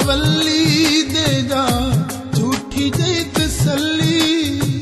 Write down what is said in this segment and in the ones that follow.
अवली दे जा झूठी जई तसल्ली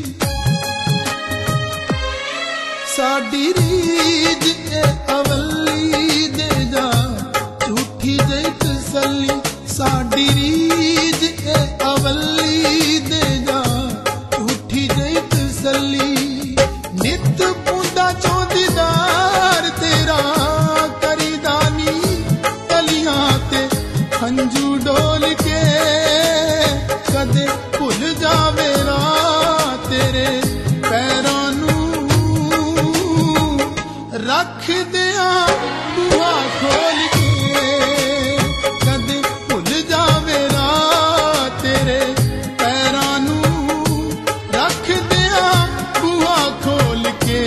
साडी रीज ए अवली दे जा झूठी जई तसल्ली साडी रीज ए अवली दे जा झूठी जई तसल्ली नित पूंदा चौंदीदार तेरा करीदानी तलियां ते हंजू डोल के कदे भुल जावे ना तेरे पैरां नूं रख दिया बूहा खोल के कदे भुल जावे ना तेरे पैरां नूं रख दिया बूहा खोल के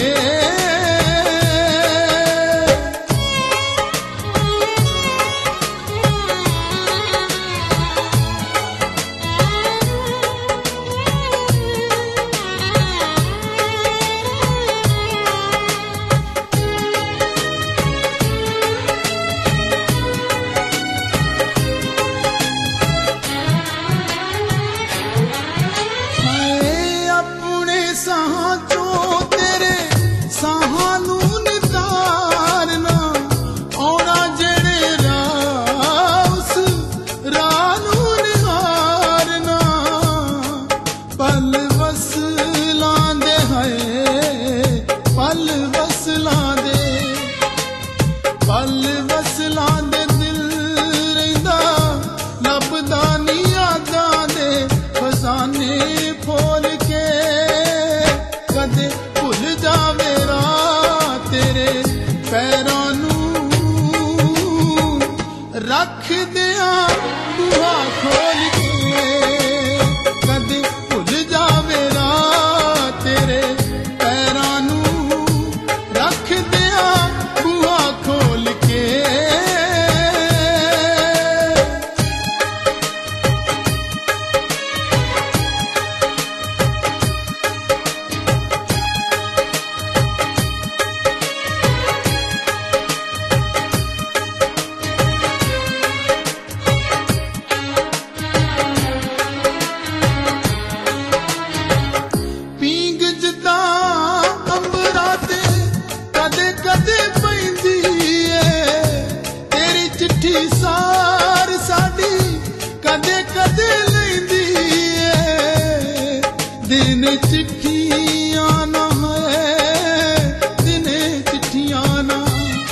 पल वसलां दे दिल रहिंदा लभदा नी यादां दे खजाने खोल के कदे भुल जावे ना तेरे पैरां नूं रख दिया बूहा खोल के कदे भुल जावे ना तेरे पैरां नूं रख दिया बूहा खोल के पींग जिदा अंबरा ते कदे कदे पैंदी है तेरी चिट्ठी सार साडी कदे कदे लैंदी है दिन चिट्ठियां ना है दिन चिट्ठियां ना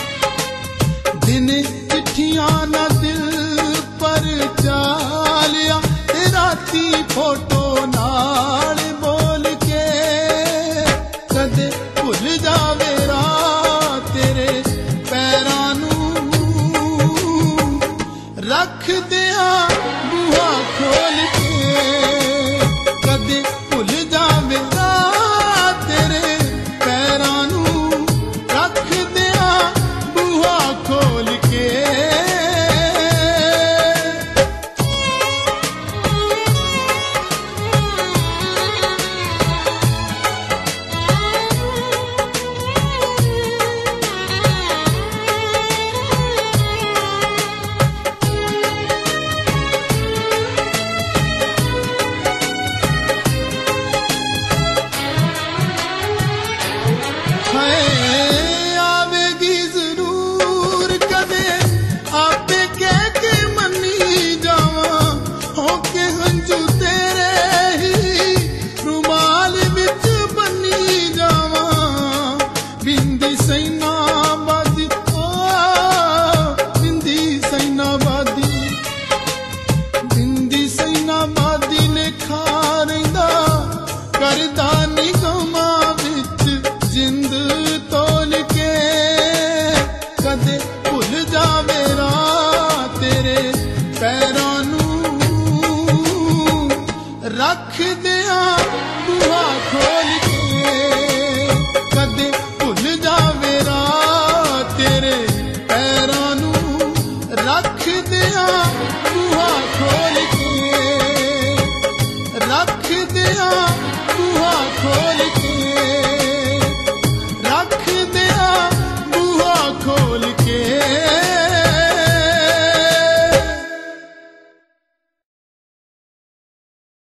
दिल पर चालिया राती फोटो नाल बोल के कदे भुल जावे ना तेरे पैरां नूं रख दिया बूहा खोल के कदे भुल जावे ना तेरे पैरां नूं रख दिया बूहा खोल के आवेगी जरूर कदे आपे कह के मनी जावा होके हंजू तेरे ही रुमाल विच बनी जावा बिंदी सैनाबादी बिंदी सैनाबादी ने खा रहिंदा करदा निगमा विच जिंद तोल के कदे भुल जावे ना तेरे पैरां नूं रख दिया बूहा खोल के कदे भुल जावे ना तेरे पैरां नूं रख दिया बूहा खोल के रख दिया बूहा खोल के